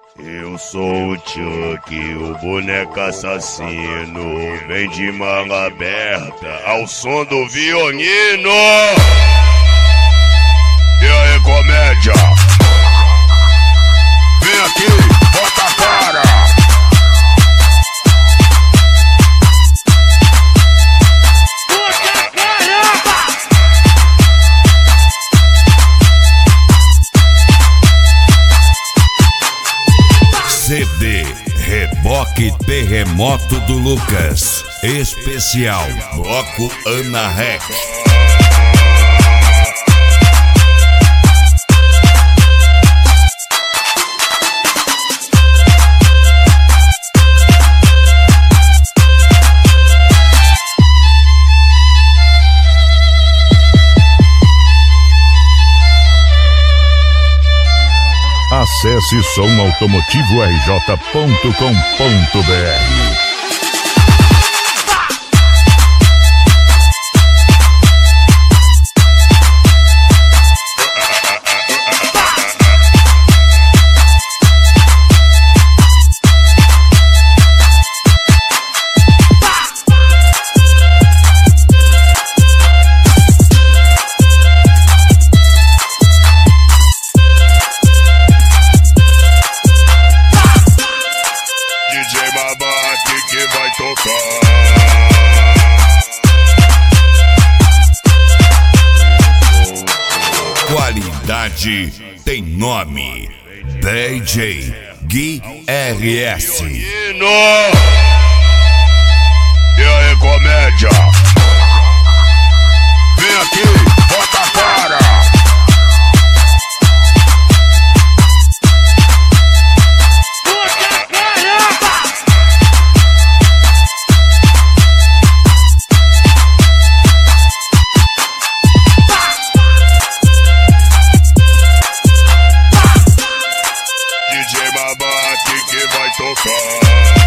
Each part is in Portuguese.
Eu sou o Chuck, o boneco assassino. Vem de manga aberta ao som do violino. E aí, comédia? Vem aqui, bota a cara. CD Reboque Terremoto do Lucas. Especial Bloco Ana Rec. Acesse somautomotivorj.com.br. Que vai tocar. Qualidade tem nome. DJ Gui RS. E aí, comédia? Vem aqui, bota a cara. DJ Babate que vai tocar.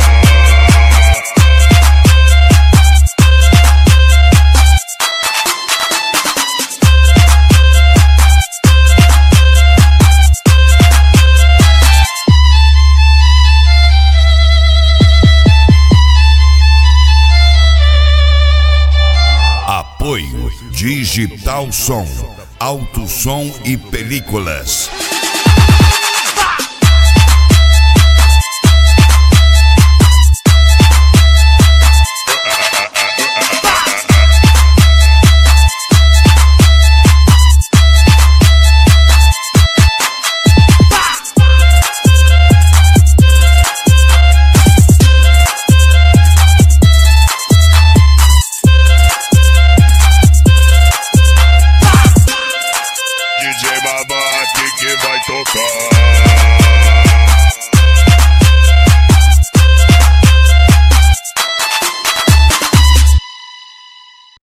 Apoio Digital Som, Alto Som e Películas. DJ Babate que vai tocar.